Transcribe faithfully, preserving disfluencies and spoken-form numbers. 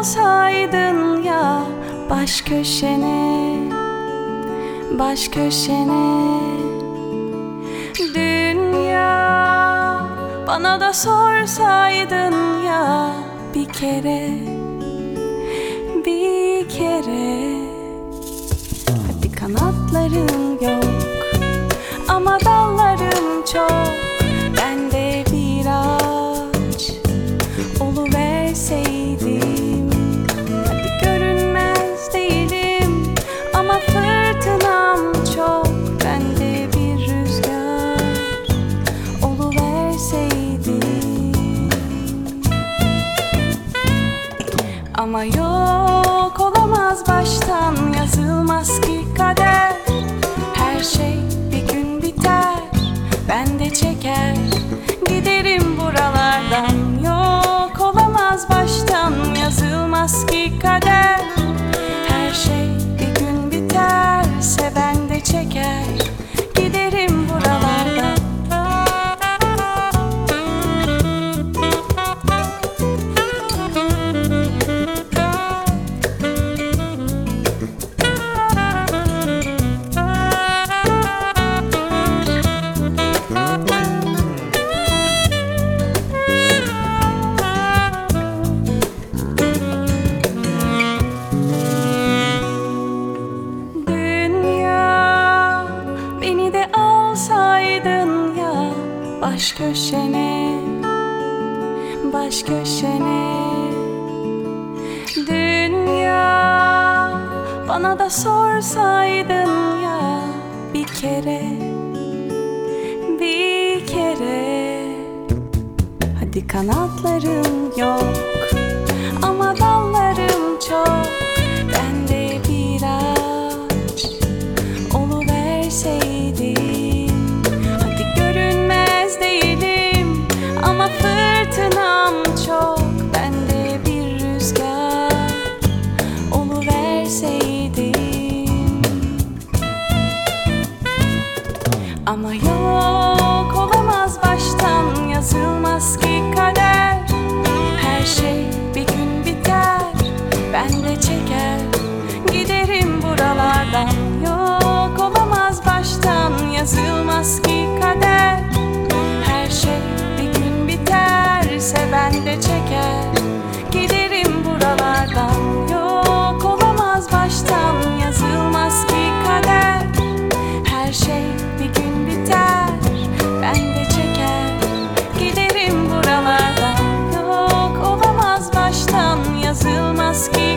olsaydın ya baş köşene, baş köşene. Dünya bana da sorsaydın ya bir kere, bir kere. Hadi kanatların yok ama dalların çok. Ben de bir ağaç oluverseydim. Hadi görünmez değilim ama fırtınam çok. Ben de bir rüzgar oluverseydim. Ama yok olamaz, baştan yazılmaz ki kader. Her şey bir gün biter, ben de çeker giderim buralardan. Yok olamaz, baştan yazılmaz ki kader. Her şey bir gün biterse ben de çeker giderim buralardan. Baş köşene, baş köşene. Dünya bana da sorsaydın ya bir kere, bir kere. Hadi kanatlarım yok ama dallarım çok. Ben de bir ağaç oluverseydim. Ama fırtınam çok, ben de bir rüzgar oluverseydim. Ama yok olamaz, baştan yazılmaz ki kader. Her şey bir gün biter, ben de çeker giderim buralardan. Yok olamaz, baştan yazılmaz ki kader. Her şey ben de çeker giderim buralardan. Yok olamaz, baştan yazılmaz ki kader. Her şey bir gün biter, ben de çeker giderim buralardan. Yok olamaz, baştan yazılmaz ki